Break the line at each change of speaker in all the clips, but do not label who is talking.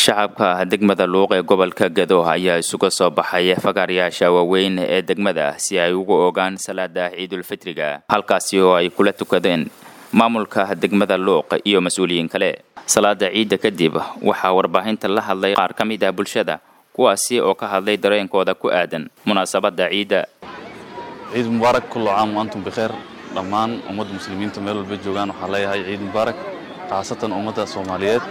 shacabka degmada Luuq ee gobolka Gado ayaa isugu soo baxay fagaarayaasha waaweyn ee degmada si ay ugu ogaan salaada Ciidul Fitriga halkaasi oo ay kula tukadeen maamulka degmada Luuq iyo mas'uuliyiin kale. Salaada Ciidda kadib waxaa warbaahinta la hadlay qaar ka mid ah bulshada kuwaasi oo ka hadlay dareenkooda ku aadan munaasabada Ciidda.
Ciid Mubaarak kullu caam wa antum bikhair. Dhammaan ummadda muslimiinta meel walba joogaan waxaa leeyahay Ciid Mubaarak khaasatan ummadda Soomaaliyeed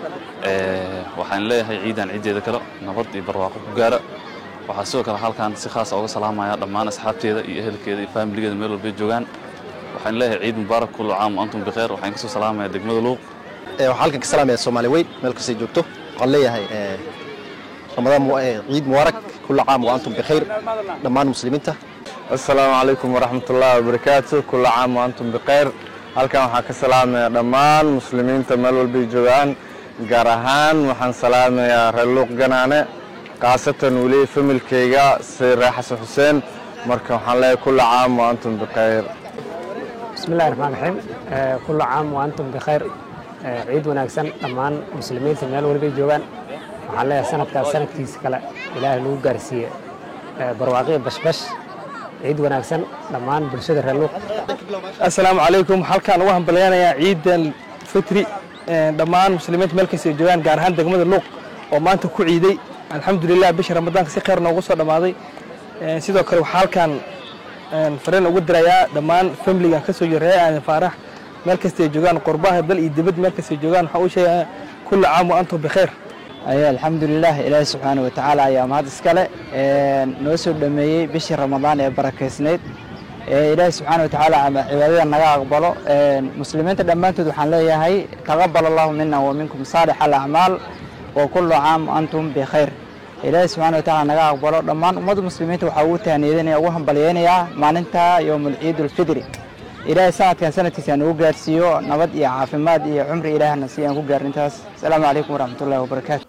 waxaan leeyahay ciidan ciideeda kale nabad iyo barwaaqo ku gaara. Waxaa sidoo kale halkaan si khaas ah uga salaamaya dhammaan asxaabteeda iyo ehelkeeda iyo familigeeda meel walba joogaan. waxaan leeyahay Ciid Mubaarak kullu caam wa antum bikhair. waxaan ka soo salaamayaa degmada Luuq
waxaan halkan ka salaamayaa Soomaali weyn meel kasta joogto. waxaan leeyahay Ramadaan Ciid Mubaarak kullu caam wa antum bikhair dhammaan muslimiinta.
السلام عليكم ورحمة الله وبركاته. كل عام وأنتم بخير. halkan waxaan ka salaamayaa dhammaan muslimiinta meel walba joogaan gaar ahaan waxaan salaamayaa reer Luuq Ganaane qaasatan wali familkayga Seyra Xasan Xuseen marka waxaan leeyahay كل عام وأنتم بخير.
بسم الله الرحمن الرحيم. كل عام وأنتم بخير. ciid wanaagsan dhammaan muslimiinta meel walba joogaan waxaan leeyahay sanadkaas sanadkiisa kale Ilaahay lagu gaarsiiyo barwaaqo bashbash ciid wanaagsan dhammaan bulshada reer Luuq.
Assalaamu calaykum. halkaan ugu hambalyeynaya ciidan fitri dhammaan muslimiinta meel kasta joogaan gaar ahaan degmada Luuq oo maanta ku ciiday alxamdulillah bisha Ramadaanka si khayr noogu soo dhamaaday. sidoo kale waxaan halkaan fariin ugu dirayaa dhammaan familiga ka soo yareeyay aan Faarax meel kasta joogaan qurbaha dal iyo dibad meel kasta joogaan waxa uu sheegay kullu caam wa antum bikhair.
الحمد لله إلهي سبحانه وتعالى أيام هذا السكالة نوصل دمية بشي رمضان بركة سنيد إلهي سبحانه وتعالى عبادة النجاة أقبله مسلمين تدمنت دوحان لي هاي تقبل الله منا ومنكم صالح الأعمال وكل عام أنتم بخير. إلهي سبحانه وتعالى نجاة أقبله دمان ومد مسلمين وحوتها نيدني أوهم بليانيا معناتها يوم العيد الفطري. إلهي ساعة كان سنة تسعين وقار سيو نبض يا عافماد يا عمري إله النسيان وقار انتهاس. السلام عليكم ورحمة الله وبركاته.